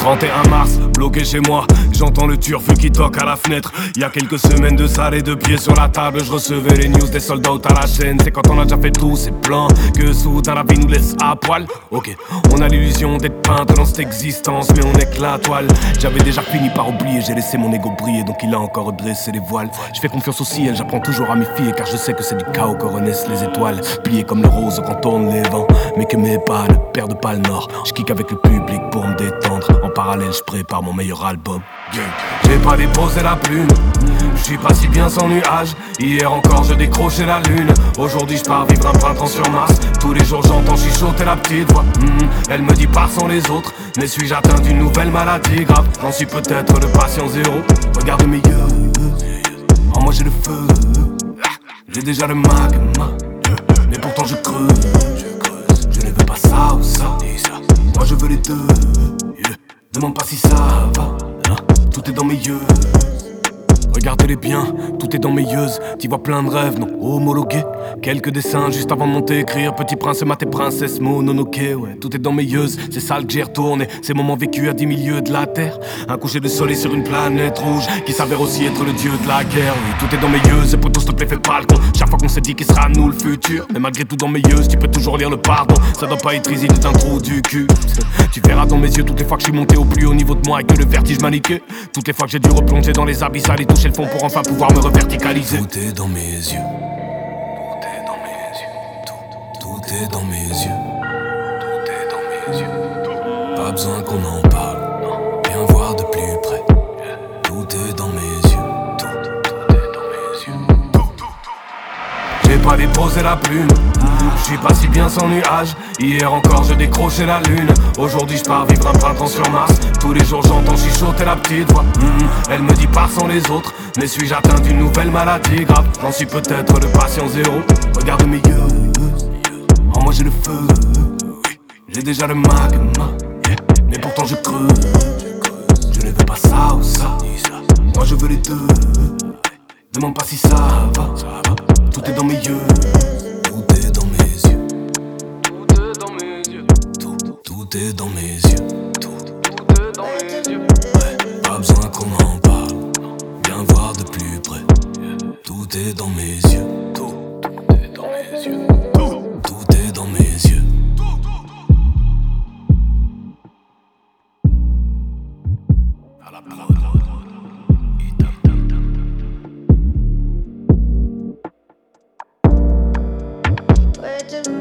31 mars, bloqué chez moi, j'entends le turf qui toque à la fenêtre. Il y a quelques semaines de ça, les deux pieds sur la table, je recevais les news des soldats à la chaîne. C'est quand on a déjà fait tous ces plans que soudain la vie nous laisse à poil. Ok, on a l'illusion d'être peintre dans cette existence, mais on est que la toile. J'avais déjà fini par oublier, j'ai laissé mon ego briller, donc il a encore redressé les voiles. Je fais confiance au ciel, j'apprends toujours à méfier, car je sais que c'est du chaos que renaissent les étoiles. Pliées comme le rose quand tournent les vents, mais que mes pas ne perdent pas le nord. Je kick avec le public pour me détendre, en parallèle je prépare mon meilleur album. J'ai pas déposé la plume, je suis pas si bien sans nuage. Hier encore je décrochais la lune, aujourd'hui je pars vivre un printemps sur Mars. Tous les jours j'entends chuchoter la petite voix, elle me dit pars sans les autres. Mais suis-je atteint d'une nouvelle maladie grave? J'en suis peut-être le patient zéro. Regarde mes yeux, en moi j'ai le feu, j'ai déjà le magma, mais pourtant je creuse. Je ne veux pas ça ou ça, moi je veux les deux. Demande pas si ça va, tout est dans mes yeux. Regardez-les bien, tout est dans mes yeux. T'y vois plein de rêves non homologués. Quelques dessins juste avant de monter écrire. Petit prince, maté princesse, Mononoke. Ouais, tout est dans mes yeux, c'est ça que j'ai retourné. Ces moments vécus à 10 milieux de la terre. Un coucher de soleil sur une planète rouge qui s'avère aussi être le dieu de la guerre. Oui, tout est dans mes yeux, et pour tous te plaît, fais pas le con. Chaque fois qu'on s'est dit qu'il sera nous le futur. Mais malgré tout dans mes yeux, tu peux toujours lire le pardon. Ça doit pas être easy d'un trou du cul. Tu verras dans mes yeux toutes les fois que je suis monté au plus haut niveau de moi et que le vertige m'a niqué. Toutes les fois que j'ai dû replonger dans les abysses, aller toucher le fond pour enfin pouvoir me reverticaliser. Tout est dans mes yeux. Tout est dans mes yeux. Tout est dans mes yeux. Tout est dans mes yeux. Pas besoin qu'on en parle. Viens voir de plus près. Tout est dans mes yeux. Tout est dans mes yeux. J'ai pas déposé la plume, je suis pas si bien sans nuage. Hier encore je décrochais la lune, aujourd'hui je pars vivre un printemps sur Mars. Tous les jours j'entends chuchoter la petite voix, elle me dit pars sans les autres. Mais suis-je atteint d'une nouvelle maladie grave? J'en suis peut-être le patient zéro. Regarde mes yeux, en moi j'ai le feu, j'ai déjà le magma, mais pourtant je creuse. Je ne veux pas ça ou ça, moi je veux les deux. Demande pas si ça va, tout est dans mes yeux. Tout est dans mes yeux. Tout est dans mes yeux. Tout est dans mes yeux. Tout est dans mes yeux. Ouais, pas besoin qu'on en parle. Viens voir de plus près. Tout est dans mes yeux. Tout est dans mes yeux. Tout est dans mes yeux. À la prod. Where do